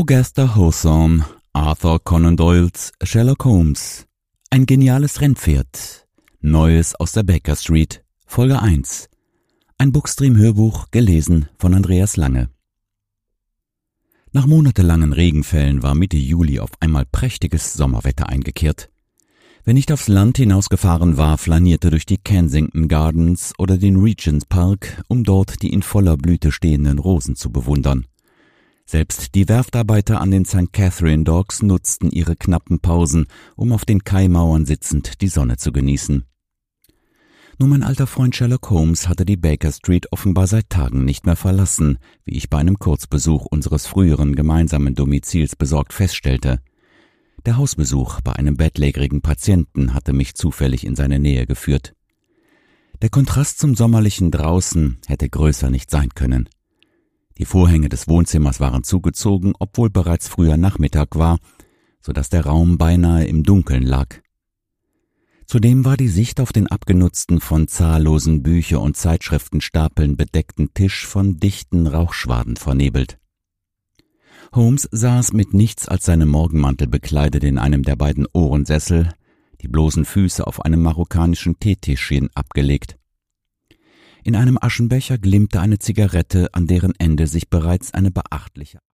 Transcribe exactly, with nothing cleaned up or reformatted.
Augusta Hawthorne, Arthur Conan Doyles Sherlock Holmes. Ein geniales Rennpferd. Neues aus der Baker Street. Folge eins. Ein Bookstream-Hörbuch, gelesen von Andreas Lange. Nach monatelangen Regenfällen war Mitte Juli auf einmal prächtiges Sommerwetter eingekehrt. Wer nicht aufs Land hinausgefahren war, flanierte durch die Kensington Gardens oder den Regent's Park, um dort die in voller Blüte stehenden Rosen zu bewundern. Selbst die Werftarbeiter an den Sankt Catherine Docks nutzten ihre knappen Pausen, um auf den Kaimauern sitzend die Sonne zu genießen. Nur mein alter Freund Sherlock Holmes hatte die Baker Street offenbar seit Tagen nicht mehr verlassen, wie ich bei einem Kurzbesuch unseres früheren gemeinsamen Domizils besorgt feststellte. Der Hausbesuch bei einem bettlägerigen Patienten hatte mich zufällig in seine Nähe geführt. Der Kontrast zum sommerlichen Draußen hätte größer nicht sein können. Die Vorhänge des Wohnzimmers waren zugezogen, obwohl bereits früher Nachmittag war, so dass der Raum beinahe im Dunkeln lag. Zudem war die Sicht auf den abgenutzten, von zahllosen Bücher- und Zeitschriftenstapeln bedeckten Tisch von dichten Rauchschwaden vernebelt. Holmes saß mit nichts als seinem Morgenmantel bekleidet in einem der beiden Ohrensessel, die bloßen Füße auf einem marokkanischen Teetischchen abgelegt. In einem Aschenbecher glimmte eine Zigarette, an deren Ende sich bereits eine beachtliche